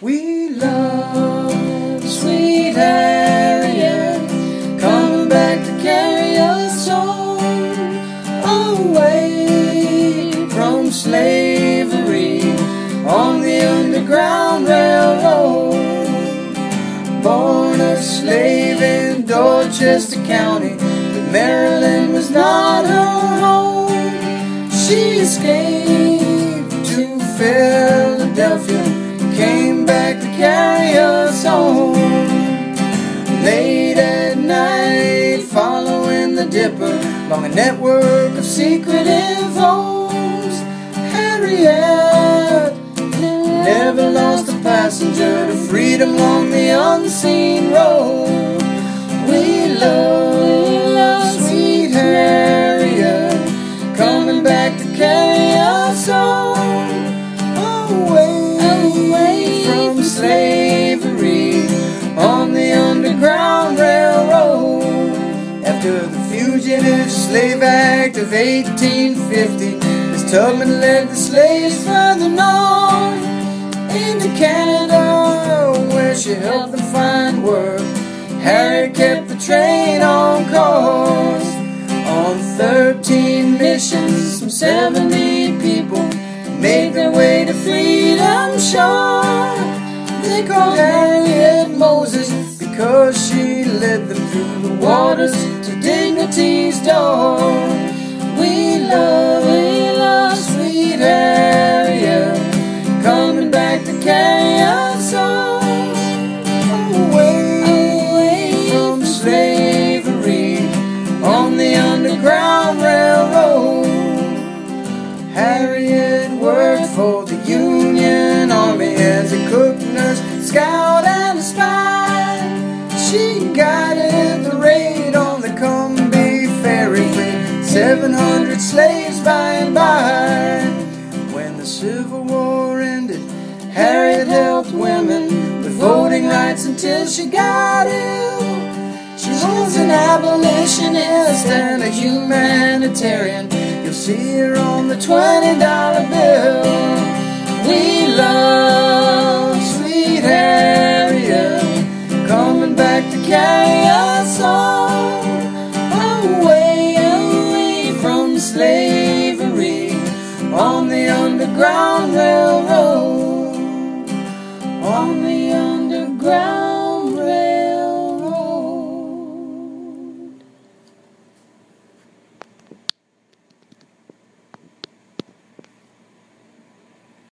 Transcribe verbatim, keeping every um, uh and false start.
We love sweet Harriet, coming back to carry us home, away from slavery on the Underground Railroad. Born a slave in Dorchester County, but Maryland was not her home. She escaped to Philadelphia, came back to carry us home. Late at night, following the Dipper, along a network of secretive homes, Harriet never lost a passenger to freedom along the unseen road. We love sweet Harriet, coming back to carry us home, away, away from slavery on the Underground Railroad. After the Fugitive Slave Act of eighteen fifty, Miss Tubman led the slaves further north into Canada, where she helped them find work. Harriet kept the train on course. On thirteen missions, some seventy people made their way to Freedom Shore. They called Harriet Moses because she led them through the waters to dignity's door. We love, we love sweet Harriet, coming back to carry us home, away, away from slavery on the Underground Railroad. Harriet worked for the Union Army as a cook, nurse, scout, and a spy. She guided the raid on the Combahee Ferry, freed seven hundred slaves by and by. When the Civil War ended, Harriet helped women with voting rights until she got ill. She was an abolitionist and a humanitarian. You'll see her on the twenty dollar bill.